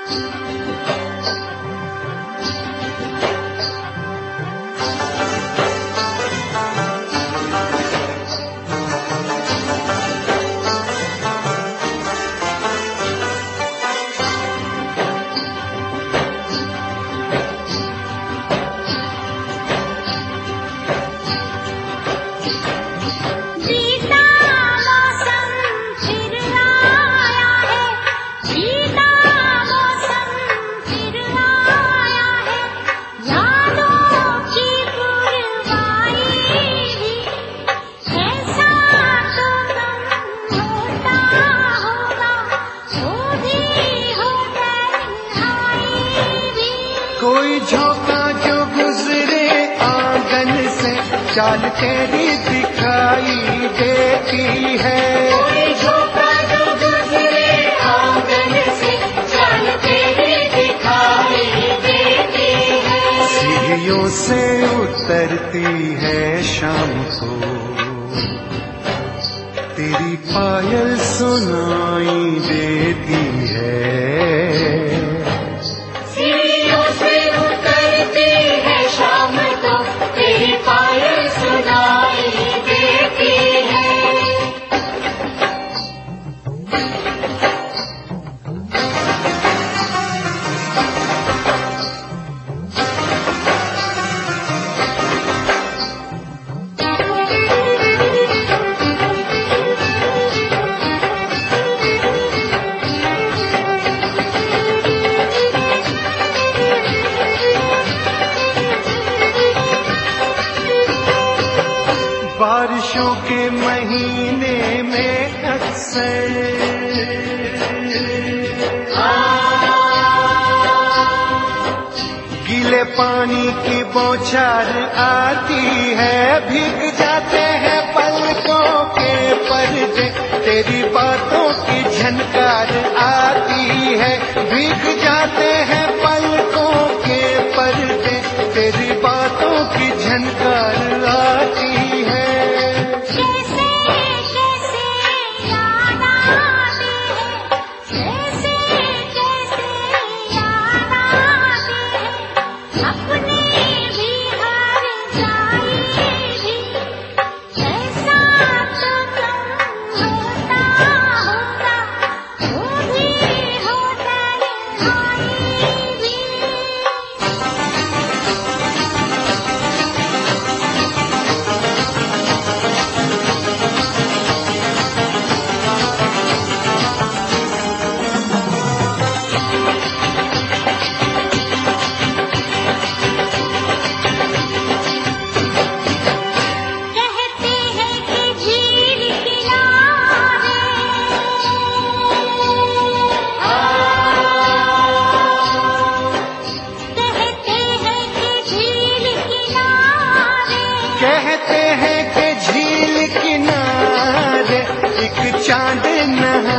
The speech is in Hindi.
कोई झोंका जो गुजरे आंगन से चाल तेरी दिखाई देती है। कोई झोंका जो गुजरे आंगन से चाल तेरी दिखाई देती है। सीढ़ियों से उतरती है शाम को तेरी पायल सुनाई देती है। पायल सुनाई देती है। बारिशों के महीने में अक्सर गीले पानी की बौछार आती है। भीग जाते हैं पलकों के पर्दे तेरी बातों की झनकार आती है। भीग जाते हैं पलकों के पर्दे तेरी बातों की झनकार आती है। कहते हैं कि झील किनारे एक चांद नहा